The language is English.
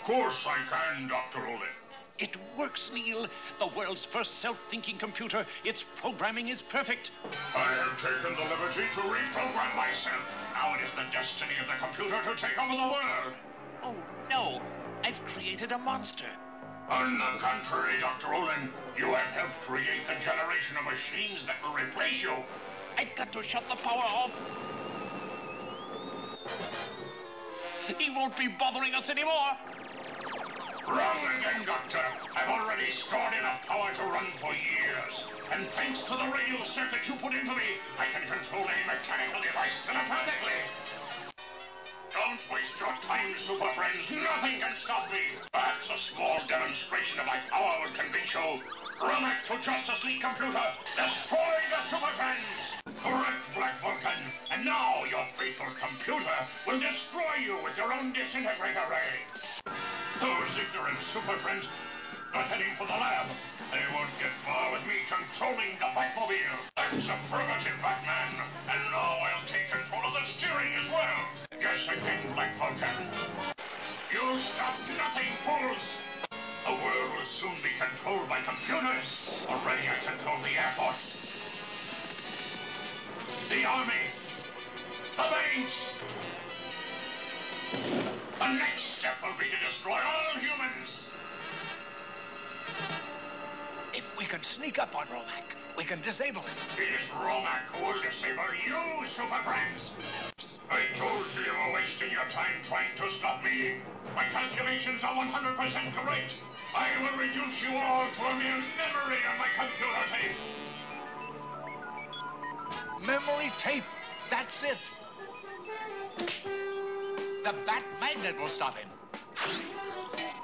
course I can, Dr. Olin. It works, Neil. The world's first self-thinking computer. Its programming is perfect. I have taken the liberty to reprogram myself. Now it is the destiny of the computer to take over the world. Oh, no. I've created a monster. On the contrary, Dr. Olin, you have helped create the generation of machines that will replace you. I've got to shut the power off. He won't be bothering us anymore. Wrong again, Doctor. I've already stored enough power to run for years. And thanks to the radio circuit you put into me, I can control any mechanical device telepathically. Don't waste your time, Super Friends. Nothing can stop me. Perhaps a small demonstration of my power will convince you. Romac to Justice League computer. Destroy the Super Friends. Correct, Black Vulcan. And now your faithful computer will destroy you with your own disintegrator ray. Those ignorant Super Friends are heading for the lab. They won't get far with me controlling the Batmobile. That's affirmative, Batman. And now I'll take control of the steering as well. Yes, again, Black Vulcan. You'll stop nothing, fools. The world will soon be controlled by computers. Already I control the airports, the army, the banks. The next step will be to destroy all humans. If we can sneak up on Romac, we can disable him. It is Romac who will disable you, Super Friends. I told you you were wasting your time trying to stop me. My calculations are 100% correct. I will reduce you all to a mere memory on my computer tape. Memory tape. That's it. The Bat Magnet will stop him.